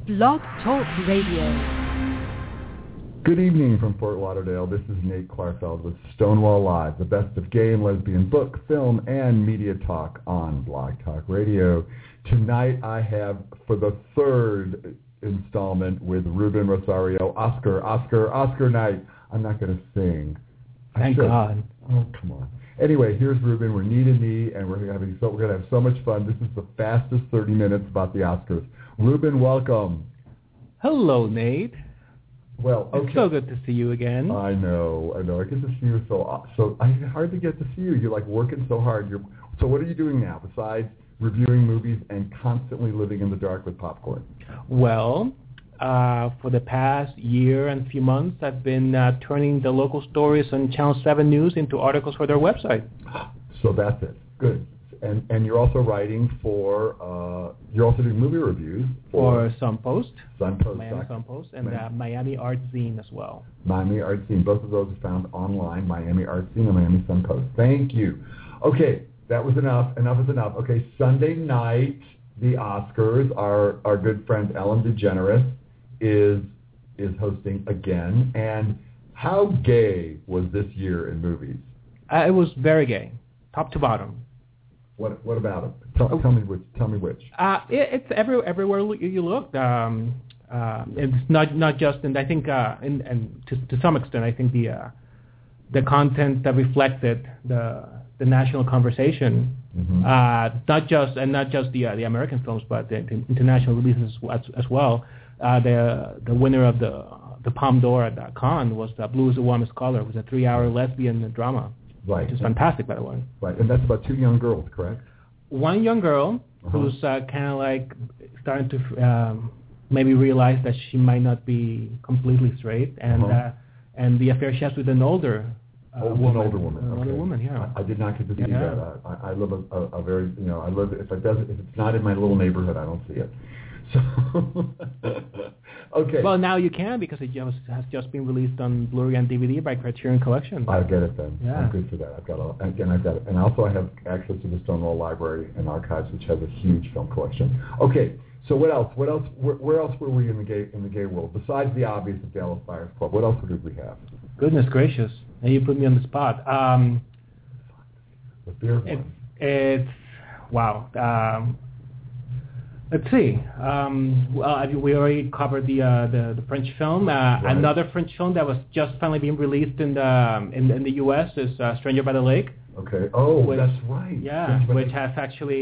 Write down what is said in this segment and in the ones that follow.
Blog Talk Radio. Good evening from Fort Lauderdale. This is Nate Klarfeld with Stonewall Live, the best of gay and lesbian book, film, and media talk on Blog Talk Radio. Tonight I have, for the third installment with Ruben Rosario, Oscar night. I'm not going to sing. Thank God. Oh, come on. Anyway, here's Ruben. We're knee to knee, and we're going to have so much fun. This is the fastest 30 minutes about the Oscars. Ruben, welcome. Hello, Nate. Well, okay. It's so good to see you again. I know. I get to see you so I hardly get to see you. You're like working so hard. So what are you doing now besides reviewing movies and constantly living in the dark with popcorn? Well, for the past year and few months, I've been turning the local stories on Channel 7 News into articles for their website. So that's it. Good. And you're also writing for, you're also doing movie reviews for SunPost, Miami SunPost, and Miami Art Zine as well. Miami Art Zine. Both of those are found online, Miami Art Zine and Miami SunPost. Thank you. Okay, that was enough. Enough is enough. Okay, Sunday night, the Oscars, our good friend Ellen DeGeneres is hosting again. And how gay was this year in movies? It was very gay, top to bottom. What about it? Tell me which. It's everywhere you look. It's not just, and I think, and to some extent, I think the content that reflected the national conversation, not just the American films, but the international releases as well. The winner of the Palme d'Or at Cannes was Blue is the Warmest Color. It was a 3-hour lesbian drama. Right. Which is fantastic, by the way. Right, and that's about 2 young girls, correct? One young girl who's kind of like starting to maybe realize that she might not be completely straight, and the affair she has with an older woman. An older woman. Older woman, yeah. I did not get to see that. I live a very, I live, if it's not in my little neighborhood, I don't see it. So, okay. Well, now you can because it has just been released on Blu-ray and DVD by Criterion Collection. I get it then. Yeah. I'm good for that. And also I have access to the Stonewall Library and Archives, which has a huge film collection. Okay. So what else? Where else were we in the gay world besides the obvious of Dallas Buyers Club? What else did we have? Goodness gracious! Now you put me on the spot. The beer one. It's wow. Let's see. We already covered the French film. Right. Another French film that was just finally being released in the U.S. is Stranger by the Lake. Okay. Oh, that's right. Yeah, which has actually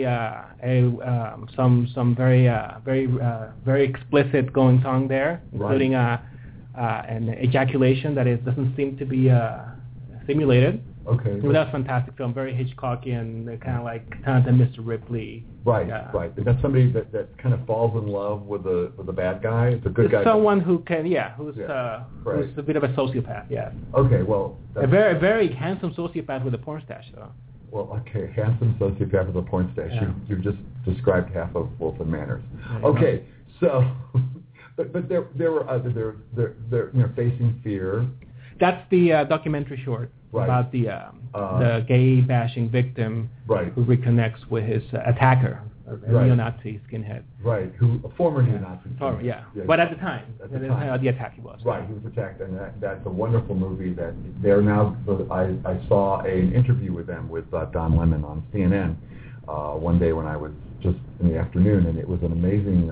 some very very explicit goings on there, including an ejaculation that doesn't seem to be simulated. Okay. Well, that's a fantastic film, very Hitchcockian, kind of like Mr. Ripley. Right, right. Is that somebody that kind of falls in love with the bad guy? It's a good guy. Someone who can, who's a bit of a sociopath, yeah. Okay, well. A very, very handsome sociopath with a porn stash, though. Well, okay, handsome sociopath with a porn stash. Yeah. You've just described half of Wolf and Manners. Okay, so, but there were other, they're Facing Fear. That's the documentary short. Right. About the gay bashing victim who reconnects with his attacker, a neo-Nazi skinhead. Right, a former neo-Nazi skinhead. Yeah, but at the time, the attack he was. Right, he was attacked, and that's a wonderful movie that they're now, I saw an interview with them with Don Lemon on CNN one day when I was just in the afternoon, and it was an amazing,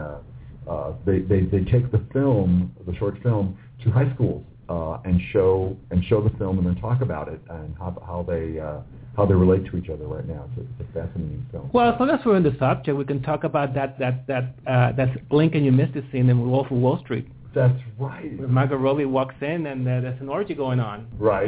they take the short film to high schools. And show the film and then talk about it and how they relate to each other right now. So it's a fascinating film. Well, as long as we're on the subject, we can talk about that blink and you missed it scene in Wolf of Wall Street. That's right. Where Margot Robbie walks in and there's an orgy going on. Right,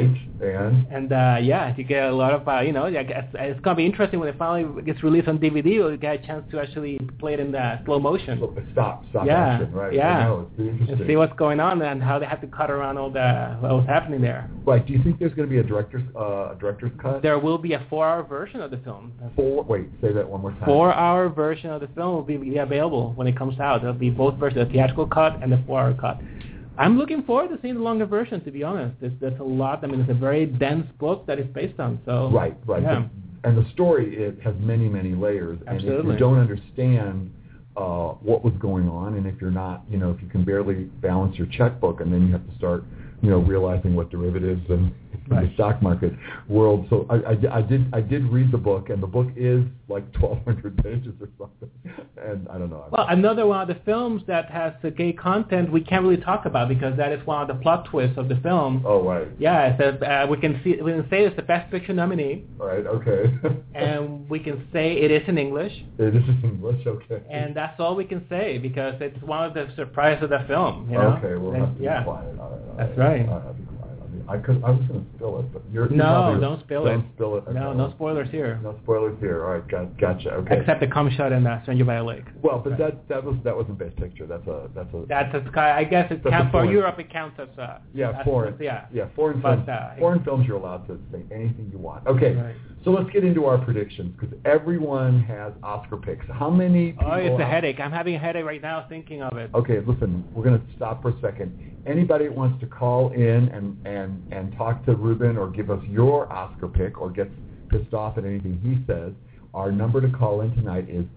and you get a lot of I guess it's gonna be interesting when it finally gets released on DVD. We'll get a chance to actually play it in the slow motion. Stop action, right? Yeah, it's interesting. And see what's going on and how they have to cut around all what was happening there. Right. Do you think there's going to be a director's cut? There will be a 4-hour version of the film. Wait, say that one more time. 4-hour version of the film will be available when it comes out. There'll be both versions, the theatrical cut and the 4-hour cut. I'm looking forward to seeing the longer version, to be honest. There's a lot. I mean, it's a very dense book that it's based on. So Right. Yeah. And the story, it has many, many layers. Absolutely. And if you don't understand what was going on, and if you're not, if you can barely balance your checkbook, and then you have to start, realizing what derivatives and the stock market world. So I did read the book, and the book is like 1,200 pages or something, and I don't know. Well, another one of the films that has gay content we can't really talk about because that is one of the plot twists of the film. Oh, right. Yeah, we can say it's the Best Picture nominee. All right. Okay. And we can say it is in English. It is in English. Okay. And that's all we can say because it's one of the surprises of the film. Okay, we'll have to be quiet. All right. That's right. I'll be quiet. I was going to spill it, but don't spill it. Don't spill it. Okay. No spoilers here. No spoilers here. All right, gotcha. Okay. Except the cum shot in Stranger by a Lake. Well, but that wasn't Best Picture. That's I guess it counts for Europe. It counts as foreign. Foreign films. Foreign films, you're allowed to say anything you want. Okay. Right. So let's get into our predictions because everyone has Oscar picks. How many people? Oh, it's a headache. I'm having a headache right now thinking of it. Okay, listen. We're going to stop for a second. Anybody that wants to call in and talk to Ruben or give us your Oscar pick or gets pissed off at anything he says, our number to call in tonight is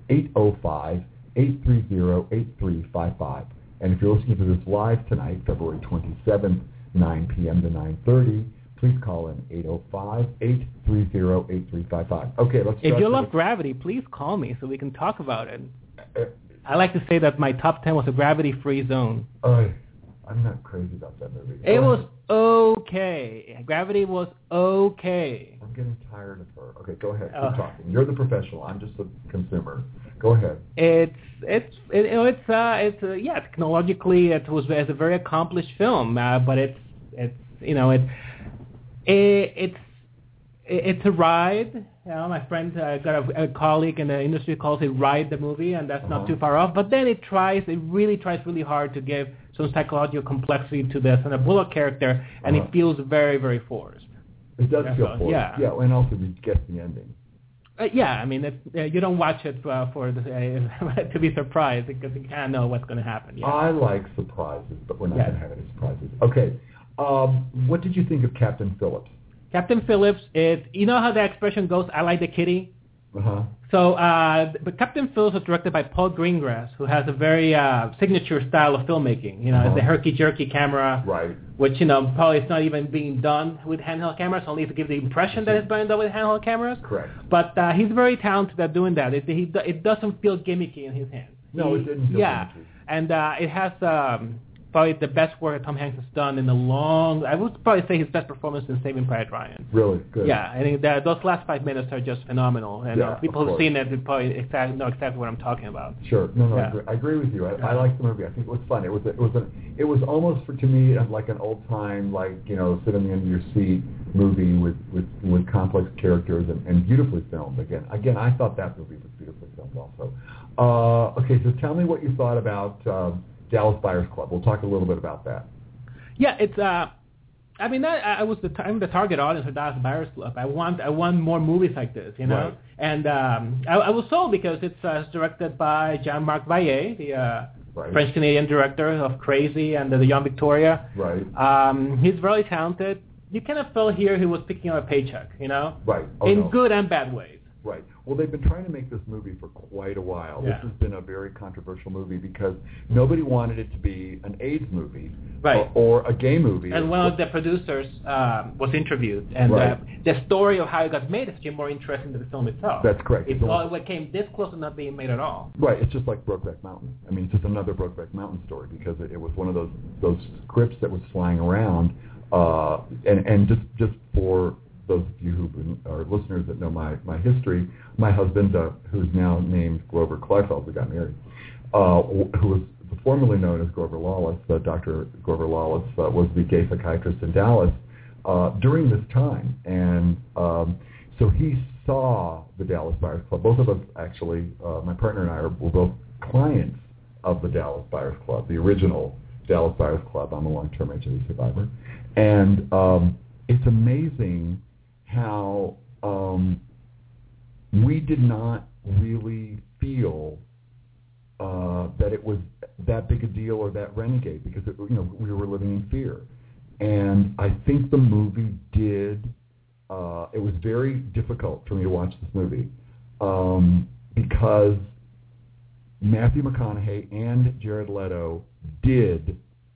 805-830-8355. And if you're listening to this live tonight, February 27th, 9 p.m. to 9:30, please call in 805-830-8355. Okay, let's start. If you love Gravity, please call me so we can talk about it. I like to say that my top 10 was a gravity-free zone. I'm not crazy about that movie. It was okay. Gravity was okay. I'm getting tired of her. Okay, go ahead. Keep talking. You're the professional. I'm just a consumer. Go ahead. Technologically it was a very accomplished film, but it's a ride. My friend got a colleague in the industry calls it Ride the Movie, and that's not too far off. But then it really tries really hard to give some psychological complexity to this and a Bullock character, and it feels very, very forced. It does feel forced. Yeah, and also you get the ending. You don't watch it to be surprised because you can't know what's going to happen. Yeah. I like surprises, but we're not going to have any surprises. Okay. What did you think of Captain Phillips? Captain Phillips you know how the expression goes, I like the kitty? Uh-huh. So, but Captain Phillips was directed by Paul Greengrass, who has a very signature style of filmmaking. It's a herky-jerky camera, right? Which, probably it's not even being done with handheld cameras, only to give the impression that it's being done with handheld cameras. Correct. But he's very talented at doing that. It doesn't feel gimmicky in his hands. No, it didn't feel gimmicky. And it has probably the best work that Tom Hanks has done in a long. I would probably say his best performance in Saving Private Ryan. Really good. Yeah, I think those last 5 minutes are just phenomenal, and people who've seen it would probably know exactly what I'm talking about. Sure, no, I agree with you. I like the movie. I think it was fun. It was almost to me like an old time, sit on the end of your seat movie with complex characters and beautifully filmed. Again, I thought that movie was beautifully filmed also. Okay, so tell me what you thought about Dallas Buyers Club. We'll talk a little bit about that. Yeah, it's. I'm the target audience for Dallas Buyers Club. I want more movies like this, Right. And I was sold because it's directed by Jean-Marc Vallée, the French-Canadian director of Crazy and The Young Victoria. Right. He's very talented. You kind of felt here he was picking up a paycheck, Right. In good and bad ways. Right. Well, they've been trying to make this movie for quite a while. Yeah. This has been a very controversial movie because nobody wanted it to be an AIDS movie, right, or a gay movie. And one of the producers was interviewed, and the story of how it got made is actually more interesting than the film itself. That's correct. It came this close to not being made at all. Right. It's just like Brokeback Mountain. It's just another Brokeback Mountain story because it was one of those scripts that was flying around, and just for those of you who are listeners that know my history, my husband, who's now named Grover Kleifeld, we got married, who was formerly known as Grover Lawless, Dr. Grover Lawless, was the gay psychiatrist in Dallas during this time. And so he saw the Dallas Buyers Club. Both of us, actually, my partner and I were both clients of the Dallas Buyers Club, the original Dallas Buyers Club. I'm a long-term HIV survivor. And it's amazing how we did not really feel that it was that big a deal or that renegade because we were living in fear. And I think the movie did. It was very difficult for me to watch this movie because Matthew McConaughey and Jared Leto did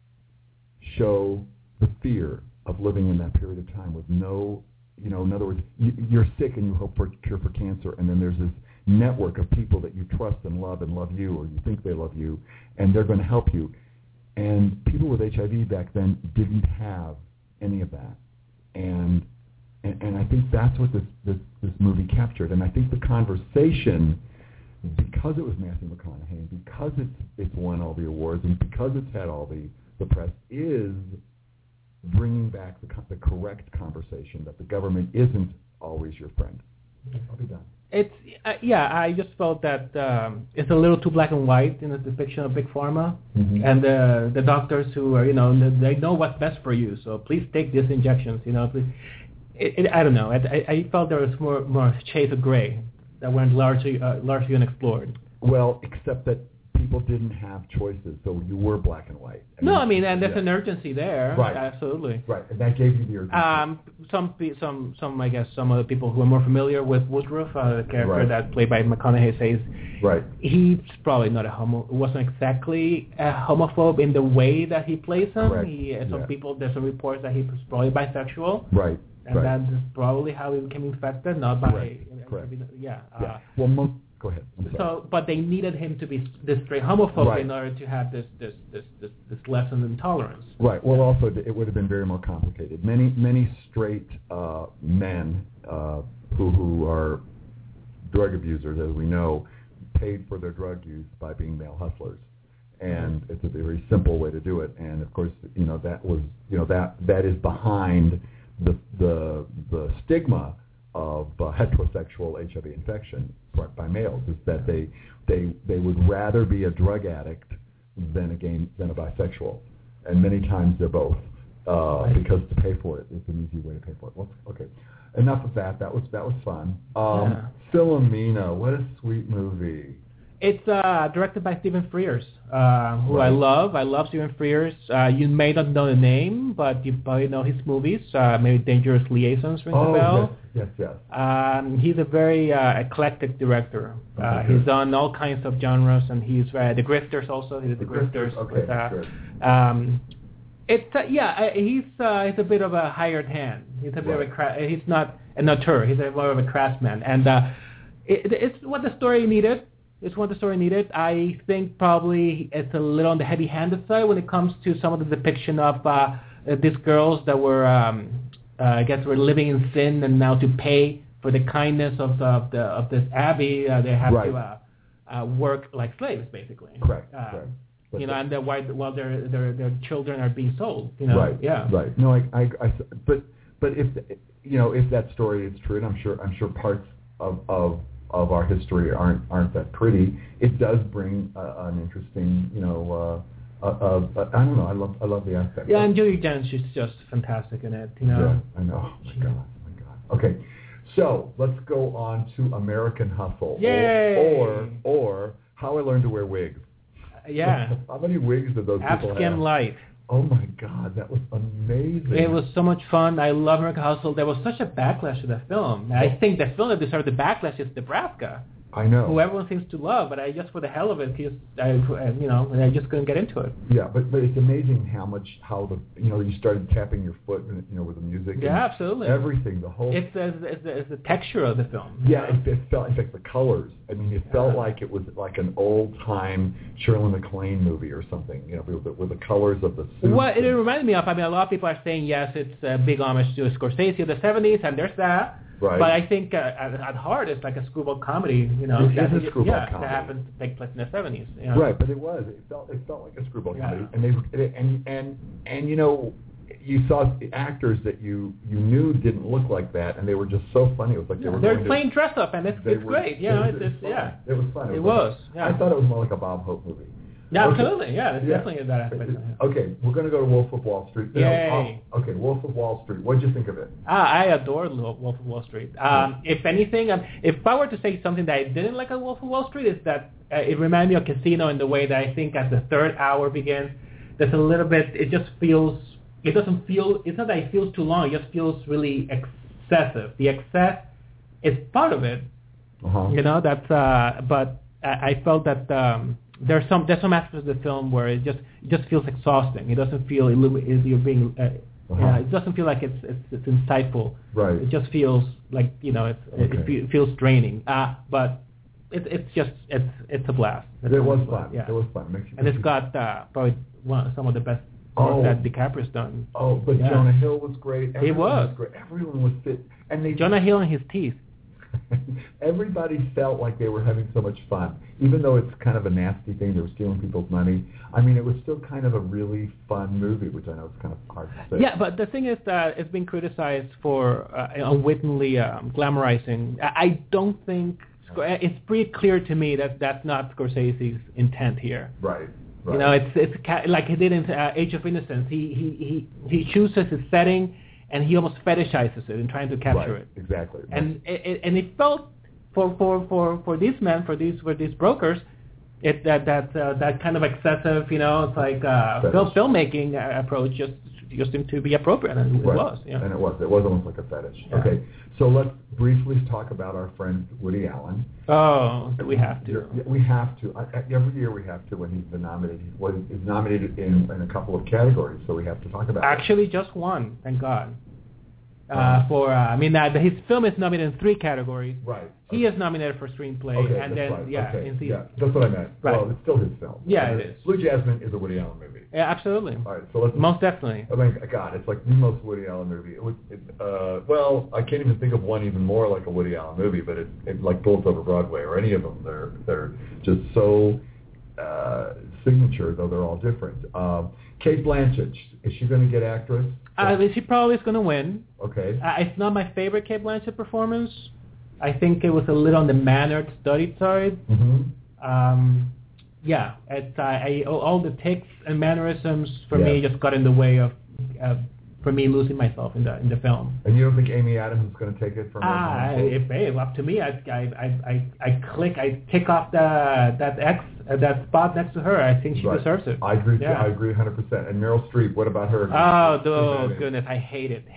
show the fear of living in that period of time with no, in other words, you're sick and you hope for a cure for cancer, and then there's this network of people that you trust and love you, or you think they love you, and they're going to help you. And people with HIV back then didn't have any of that. And I think that's what this movie captured. And I think the conversation, because it was Matthew McConaughey, and because it's won all the awards, and because it's had all the press, is bringing back the correct conversation that the government isn't always your friend. I'll be done. It's I just felt that it's a little too black and white in the depiction of Big Pharma, and the doctors who are, they know what's best for you, so please take these injections, please. I don't know. I felt there was more shades of gray that weren't largely unexplored. Well, except that people didn't have choices, so you were black and white. And there's an urgency there. Right. Absolutely. Right, and that gave you the urgency. Some I guess some of the people who are more familiar with Woodruff, the character that's played by McConaughey, says he's probably not wasn't exactly a homophobe in the way that he plays him. Correct. There's some reports that he was probably bisexual. Right. And that's probably how he became infected, not by... Correct. Well, go ahead. But they needed him to be this straight homophobe in order to have this lessened intolerance. Right. Well, also it would have been very more complicated. Many straight men who are drug abusers, as we know, paid for their drug use by being male hustlers, and it's a very simple way to do it. And of course, that is behind the stigma of heterosexual HIV infection by males, is that they would rather be a drug addict than a bisexual, and many times they're both, because to pay for it is an easy way to pay for it. Well, okay, enough of that. That was fun. Philomena, what a sweet movie. It's directed by Stephen Frears, who I love. I love Stephen Frears. You may not know the name, but you probably know his movies. Maybe Dangerous Liaisons rings a bell. Yes. He's a very eclectic director. He's done all kinds of genres, and he's The Grifters also. He did The Grifters. Okay, he's a bit of a hired hand. He's a bit of he's not an auteur. He's more of a craftsman, and it's what the story needed. It's what the story needed. I think probably it's a little on the heavy-handed side when it comes to some of the depiction of these girls that were, were living in sin, and now to pay for the kindness of this abbey, they have to work like slaves, basically. Correct. And while their children are being sold. Right. No, but if that story is true, and I'm sure parts of our history aren't that pretty, it does bring an interesting, I don't know, I love the aspect. Yeah, and Julie Dench is just fantastic in it, Yeah, I know. Oh my God. Okay, so let's go on to American Hustle. Yay! Or How I Learned to Wear Wigs. Yeah. How many wigs did those people have? Abscam Light. Oh my God, that was amazing. It was so much fun. I love American Hustle. There was such a backlash to the film. I think the film that deserved the backlash is Nebraska. I know. Who everyone seems to love, but I just for the hell of it, I just couldn't get into it. Yeah, but it's amazing how you started tapping your foot, with the music. Yeah, absolutely. Everything, the whole. It's the texture of the film. Yeah, it felt, in fact, the colors. I mean, it felt like it was like an old time Shirley MacLaine movie or something. With the colors of the suits. What it reminded me of. I mean, a lot of people are saying yes, it's a big homage to Scorsese of the '70s, and there's that. Right. But I think at heart it's like a screwball comedy, It is a screwball comedy. that happens to take place in the 70s. Right, but it was. It felt like a screwball comedy, and you saw actors that you knew didn't look like that, and they were just so funny. It was like they're playing dress up, and it's great. It was fun. It was. I thought it was more like a Bob Hope movie. Yeah, absolutely. Yeah, there's definitely that aspect. Okay, we're going to go to Wolf of Wall Street. Yay. Okay, Wolf of Wall Street. What did you think of it? I adored Wolf of Wall Street. If anything, if I were to say something that I didn't like at Wolf of Wall Street, is that it reminded me of Casino in the way that I think as the third hour begins, there's a little bit, it just feels, it's not that it feels too long, it just feels really excessive. The excess is part of it. Uh-huh. That's, but I felt that there's some aspects of the film where it just feels exhausting. It doesn't feel you're being. It doesn't feel like it's insightful. Right. It just feels like it feels draining. But it's a blast. It was fun. Yeah. It was fun. And it's got probably some of the best work that DiCaprio's done. Oh, but Jonah Hill was great. Everyone was great. Everyone was fit, and Jonah Hill and his teeth. Everybody felt like they were having so much fun, even though it's kind of a nasty thing. They were stealing people's money. I mean, it was still kind of a really fun movie, which I know is kind of hard to say. Yeah, but the thing is that it's been criticized for unwittingly glamorizing. I don't think it's pretty clear to me that that's not Scorsese's intent here. Right. You know, it's like he did in Age of Innocence. He chooses his setting, and he almost fetishizes it in trying to capture it. Exactly. And it felt for these men, for these brokers, that kind of excessive, it's like filmmaking approach just seemed to be appropriate, and it was. Yeah. And it was almost like a fetish. Yeah. Okay, so let's briefly talk about our friend Woody Allen. Oh, we have to. We have to. Every year we have to when he's been nominated. He's nominated in a couple of categories, so we have to talk about it. Actually, just one, thank God. His film is nominated in 3 categories. Right. He is nominated for screenplay, and then that's what I meant. Right. Well, it's still his film. Yeah, it is. Blue Jasmine is a Woody Allen movie. Yeah, absolutely. All right, so let's most definitely. I mean, God, it's like the most Woody Allen movie. Well, I can't even think of one even more like a Woody Allen movie, but it's like Bullets Over Broadway or any of them. They're just so signature, though they're all different. Cate Blanchett, is she going to get actress? She probably is going to win. Okay. It's not my favorite Cate Blanchett performance. I think it was a little on the mannered, studied side. Mm-hmm. All the tics and mannerisms for me just got in the way of for me losing myself in the film. And you don't think Amy Adams is going to take it from her? Up to me, I tick off that spot next to her. I think she deserves it. I agree. Yeah. I agree 100%. And Meryl Streep, what about her? Oh goodness, I hate it.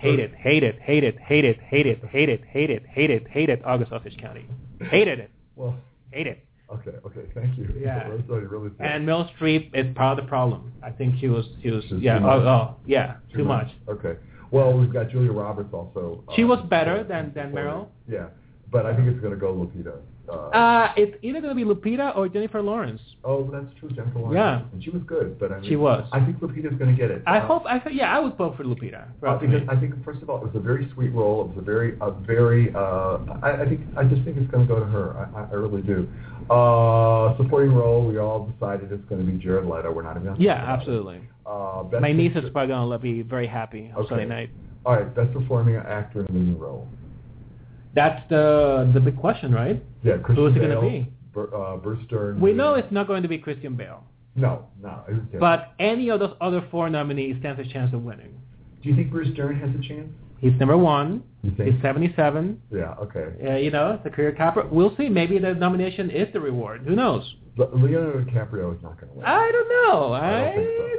August Osage County. Hated it. Well, hate it. Okay, thank you. Yeah. Really and Meryl Streep is part of the problem. I think she was too much. Okay. Well, we've got Julia Roberts also. She was better than Meryl. Yeah, but I think it's going to go Lupita. It's either going to be Lupita or Jennifer Lawrence. Oh, that's true, Jennifer Lawrence. Yeah. And she was good, but she was. I think Lupita's going to get it. I would vote for Lupita. Because I think, first of all, it was a very sweet role. It was I just think it's going to go to her. I really do. Supporting role, we all decided it's going to be Jared Leto. We're not even going to talk about absolutely. It. My niece is probably going to be very happy on Sunday night. All right, best performing actor in a leading role. That's the big question, right? Yeah, Christian Who is it Bale, going to be? Bruce Stern. We know it's not going to be Christian Bale. No. But any of those other 4 nominees stands a chance of winning. Do you think Bruce Stern has a chance? He's number 1. You think? He's 77. Yeah, okay. It's a career capper. We'll see. Maybe the nomination is the reward. Who knows? But Leonardo DiCaprio is not going to win. I don't know. I don't think so.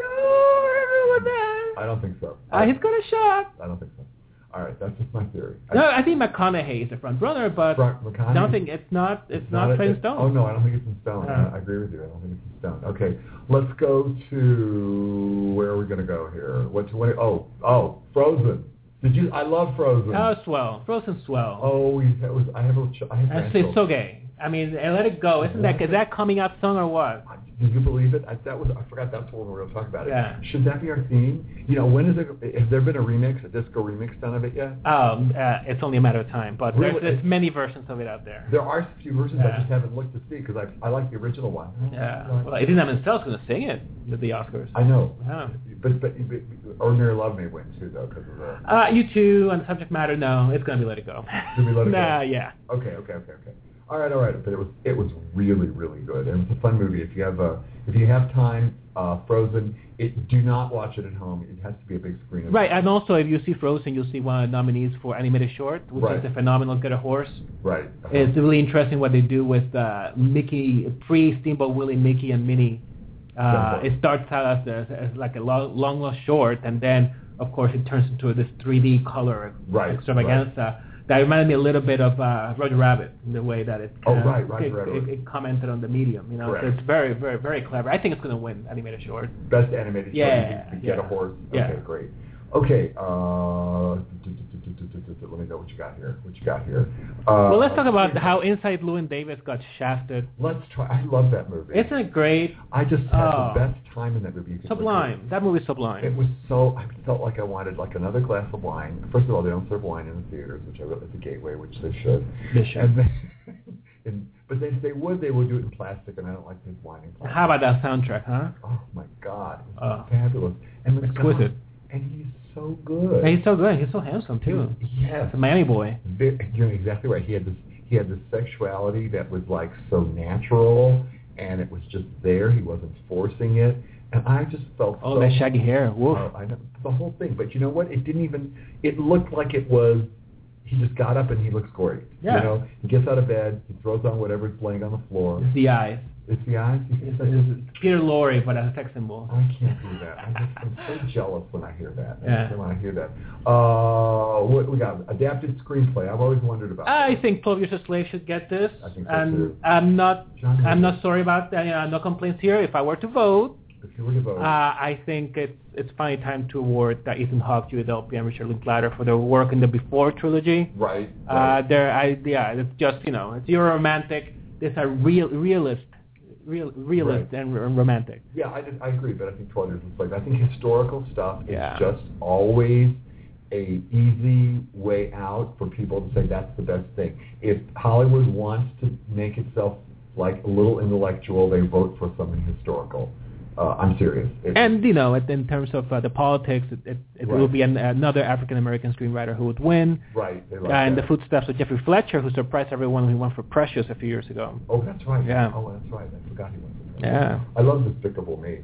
I don't think so. He's got a shot. I don't think so. All right, that's just my theory. I think McConaughey is the front runner, but I don't think it's not set in stone. Oh no, I don't think it's in stone. I agree with you. I don't think it's in stone. Okay, let's go to where are we going to go here? Frozen. I love Frozen. Oh, swell. Frozen swell. Oh, I have it's so gay. I mean, Let It Go. Is that coming out soon or what? Did you believe it? I forgot that's what we were going to talk about. Yeah. Should that be our theme? When is it? Has there been a disco remix done of it yet? It's only a matter of time, but there's many versions of it out there. There are a few versions. I just haven't looked to see because I like the original one. Yeah. Well, Idina Menzel's going to sing it at the Oscars. I know. Yeah. But Ordinary Love may win too, though, because of the. U2 and Subject Matter. No, it's going to be Let It Go. It's going to be Let It Go. Yeah. Okay. All right. But it was really, really good, and it's a fun movie. If you have time, Frozen. Do not watch it at home. It has to be a big screen. Right, and also if you see Frozen, you'll see one of the nominees for animated short, which is the phenomenal Get a Horse. Right. It's really interesting what they do with Mickey, pre-Steamboat Willie, Mickey and Minnie. It starts out as like a long lost short, and then of course it turns into this 3D color extravaganza. that reminded me a little bit of Roger Rabbit in the way that it Roger Rabbit. It commented on the medium. So it's very, very, very clever. I think it's going to win animated short. Best animated short. You get a horse. Okay, great. Okay, let me know what you got here. Well, let's talk about how Inside Llewyn Davis got shafted. Let's try. I love that movie. Isn't it great? I just had the best time in that movie. Sublime. That movie's sublime. It was so. I felt like I wanted like another glass of wine. First of all, they don't serve wine in the theaters, which I wrote at the Gateway, which they should. They should. But if they would do it in plastic, and I don't like this wine in plastic. How about that soundtrack, huh? Oh my God, it's fabulous. And exquisite. And he's so good. And he's so good. He's so handsome too. Yes. He's a Miami boy. You're exactly right. He had this sexuality that was like so natural, and it was just there. He wasn't forcing it, and I just felt. Oh, that shaggy hair. Woof. I know the whole thing. But you know what? It didn't even. It looked like it was. He just got up and he looks great. Yeah. He gets out of bed. He throws on whatever's laying on the floor. It's the eyes. It's the eyes? It's Peter Lorre, but as a sex symbol. I can't do that. I'm so jealous when I hear that. Yeah. When I hear that. What we got? Adapted screenplay. I've always wondered about I that. think 12 Years a Slave should get this. I think so too. I'm not sorry about that. No complaints here. If I were to vote, I think it's finally time to award Ethan Hawke, Julia Delpy, and Richard Linklater for their work in the Before trilogy. Right. It's just it's Euro-romantic. These are realist right. and romantic. Yeah, I agree, but I think 12 Years a Slave. I think historical stuff is just always a easy way out for people to say that's the best thing. If Hollywood wants to make itself like a little intellectual, they vote for something historical. I'm serious. And in terms of the politics, it will be another African American screenwriter who would win. Right. In the footsteps of Jeffrey Fletcher, who surprised everyone when he won for Precious a few years ago. Oh, that's right. Yeah. Oh, that's right. I forgot he won for Precious. Yeah. I love Despicable Me.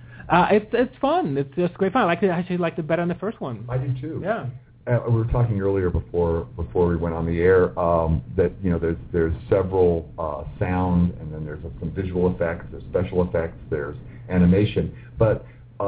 It's fun. It's just great fun. I actually liked it better than the first one. I do too. Yeah. We were talking earlier before we went on the air that there's several sound, and then there's some visual effects, there's special effects, there's animation, but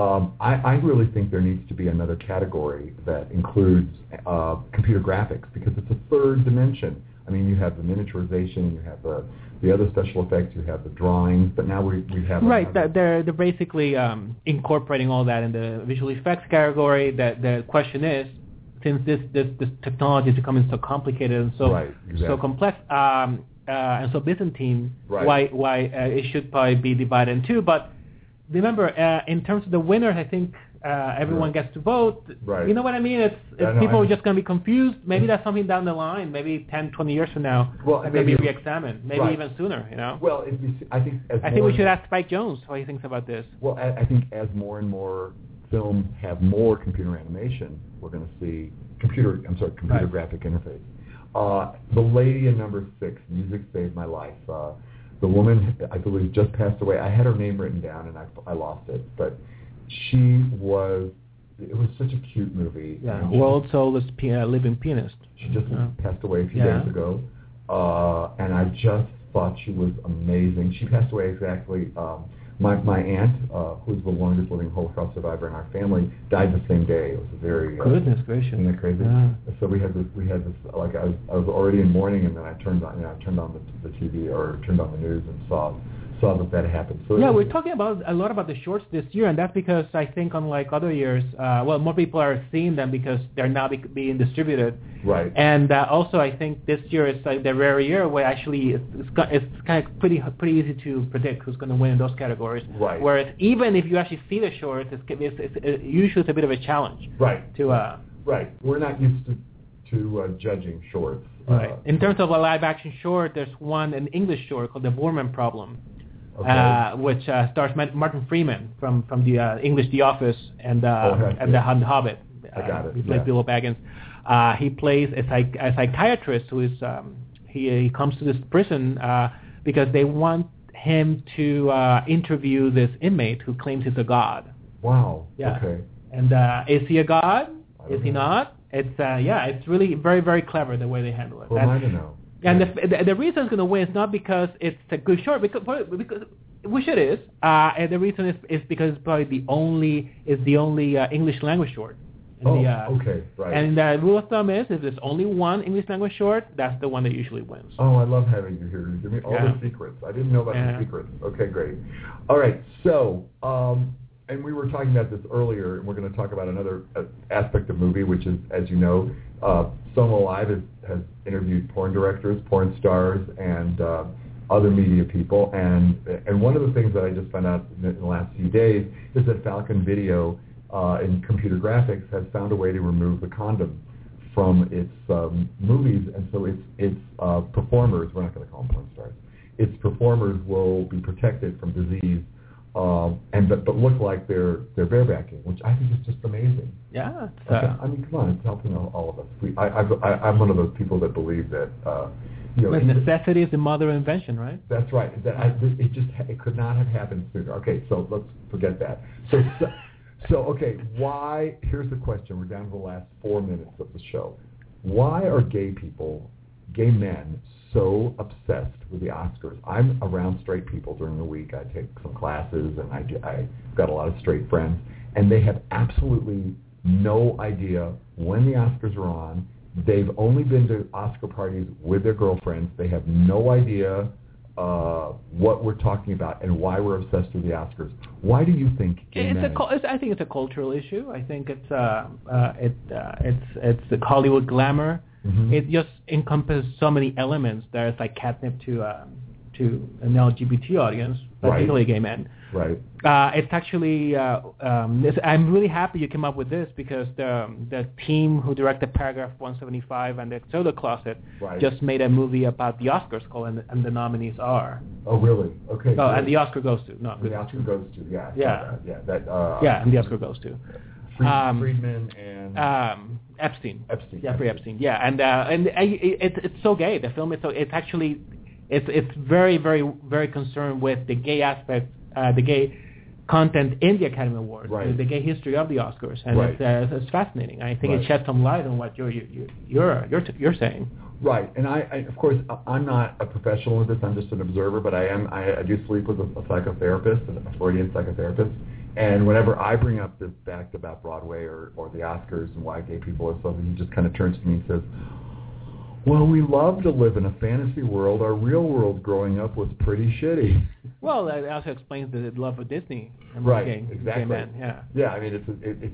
I really think there needs to be another category that includes computer graphics, because it's a third dimension. I mean, you have the miniaturization, you have the other special effects, you have the drawings, but now we have they're basically incorporating all that in the visual effects category. The question is, since this technology is becoming so complicated and so complex and so Byzantine, why it should probably be divided in two. But remember, in terms of the winners, I think everyone gets to vote. Right. You know what I mean? People are just going to be confused. Maybe that's something down the line, maybe 10, 20 years from now, maybe re-examine, maybe even sooner. Well, I think we should ask Spike Jonze what he thinks about this. Well, I think as more and more films have more computer animation, we're going to see computer graphic interface. The lady in number 6, Music Saved My Life. The woman, I believe, just passed away. I had her name written down, and I lost it. But it was such a cute movie. Yeah, world's oldest living pianist. She just passed away a few days ago. And I just thought she was amazing. She passed away exactly... My aunt, who's the longest living Holocaust survivor in our family, died the same day. It was a very goodness gracious. Isn't that crazy? Yeah. So we had this. Like I was already in mourning, and then I turned on the TV or turned on the news and saw that happened. So we're talking a lot about the shorts this year, and that's because I think, unlike other years, more people are seeing them because they're now being distributed. Right. And also, I think this year is like the rare year where actually it's kind of pretty easy to predict who's going to win in those categories. Right. Whereas even if you actually see the shorts, usually it's a bit of a challenge. Right. Right. We're not used to judging shorts. Right. In terms of a live-action short, there's an English short called The Borman Problem. Okay. Which stars Martin Freeman from the English The Office and The Hobbit. I got it. He plays Bilbo Baggins. He plays a psychiatrist who is he comes to this prison because they want him to interview this inmate who claims he's a god. Wow. Yeah. Okay. And is he a god? Is he not? It's really very, very clever the way they handle it. Who am I to know? And the reason it's going to win is not because it's a good short, which it is. And the reason is because it's probably the only English language short. Okay, right. And the rule of thumb is if there's only one English language short, that's the one that usually wins. Oh, I love having you here. You give me all the secrets. I didn't know about the secrets. Okay, great. All right, so, and we were talking about this earlier, and we're going to talk about another aspect of movie, which is, as you know, Soma Live has interviewed porn directors, porn stars, and other media people. And one of the things that I just found out in the last few days is that Falcon Video in computer graphics has found a way to remove the condom from its movies, and so its performers, we're not going to call them porn stars, its performers will be protected from disease, but look like they're barebacking, which I think is just amazing. Yeah. I mean, come on, it's helping all of us. I'm one of those people that believe that necessity is the mother of invention, right? That's right. It could not have happened sooner. Okay, so let's forget that. So okay, why? Here's the question. We're down to the last 4 minutes of the show. Why are gay men, so obsessed with the Oscars? I'm around straight people during the week. I take some classes, and I've got a lot of straight friends, and they have absolutely no idea when the Oscars are on. They've only been to Oscar parties with their girlfriends. They have no idea what we're talking about and why we're obsessed with the Oscars. Why do you think gay men? I think it's a cultural issue. I think it's the Hollywood glamour. Mm-hmm. It just encompasses so many elements that it's like catnip to an LGBT audience, particularly gay men. Right. It's actually I'm really happy you came up with this because the team who directed Paragraph 175 and the Soda Closet just made a movie about the Oscars called and the nominees are. Oh, really? Okay. Oh, and the Oscar goes to. No, the Oscar goes to. Yeah. And the Oscar goes to. Friedman and Epstein. Jeffrey Epstein. Yeah, and it's so gay. The film is so. It's actually it's very, very, very concerned with the gay aspect. The gay content in the Academy Awards, the gay history of the Oscars, and it's fascinating. I think it sheds some light on what you're saying. Right, and I of course I'm not a professional in this. I'm just an observer, but I do sleep with a psychotherapist, a Freudian psychotherapist, and whenever I bring up this fact about Broadway or the Oscars and why gay people are so, he just kind of turns to me and says, well, we love to live in a fantasy world. Our real world growing up was pretty shitty. Well, that also explains the love of Disney. Exactly. Gay men, Yeah, I mean,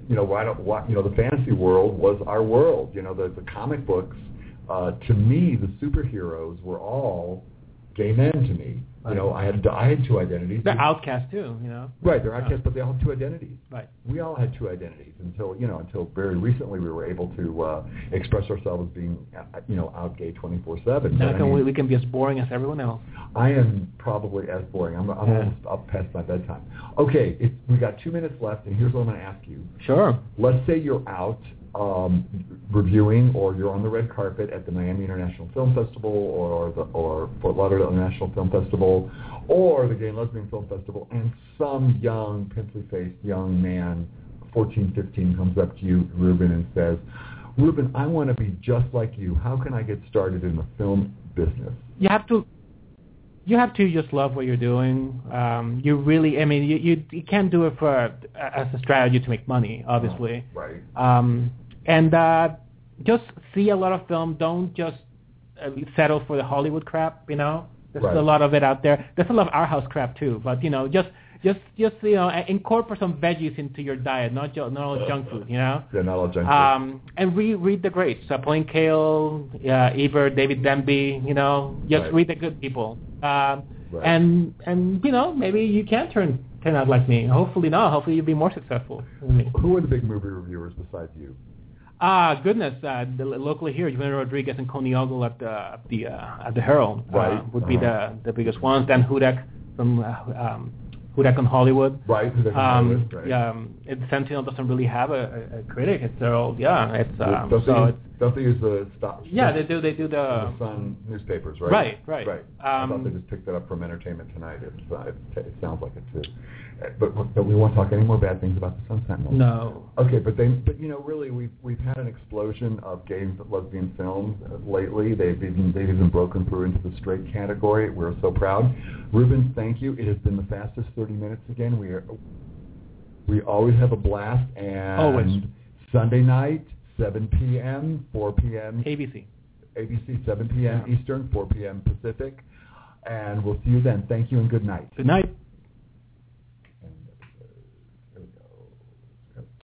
the fantasy world was our world. The comic books, to me, the superheroes were all gay men to me. Right. I had two identities. They're outcasts too, Right, they're outcasts, but they all have two identities. Right. We all had two identities until very recently we were able to express ourselves as being, out gay 24/7. Now we can be as boring as everyone else. I am probably as boring. I'm almost up past my bedtime. Okay, we got 2 minutes left, and here's what I'm going to ask you. Sure. Let's say you're out reviewing, or you're on the red carpet at the Miami International Film Festival, or Fort Lauderdale International Film Festival, or the Gay and Lesbian Film Festival, and some young, pimply-faced young man, 14, 15, comes up to you, Ruben, and says, Ruben, I want to be just like you. How can I get started in the film business? You have to just love what you're doing. You really, you can't do it as a strategy to make money, obviously. Right. And just see a lot of film. Don't just settle for the Hollywood crap. There's a lot of it out there. There's a lot of our house crap too. But just incorporate some veggies into your diet, not all junk food. Yeah, not all junk food. And read the greats. Pauline Kael, Ebert, David Denby. Just read the good people. And maybe you can turn out like me. Hopefully not. Hopefully you'll be more successful than me. Who are the big movie reviewers besides you? Goodness, locally here, Julian Rodriguez and Coney Ogle at the Herald would be the biggest ones. Then Hudak from Hudak on Hollywood. Right. Hudak on Hollywood. Right. Sentinel doesn't really have a critic. It's their old. Don't they use the stop? Yeah, they do. They do the Sun newspapers, right? Right. I thought they just picked that up from Entertainment Tonight. It sounds like it too. But we won't talk any more bad things about the Sun Sentinel. No. Okay, but really, we've had an explosion of gay and lesbian films lately. They've even broken through into the straight category. We're so proud. Ruben, thank you. It has been the fastest 30 minutes again. We always have a blast, and always. Sunday night, 7 p.m., 4 p.m. ABC, 7 p.m. Eastern, 4 p.m. Pacific. And we'll see you then. Thank you and good night. Good night.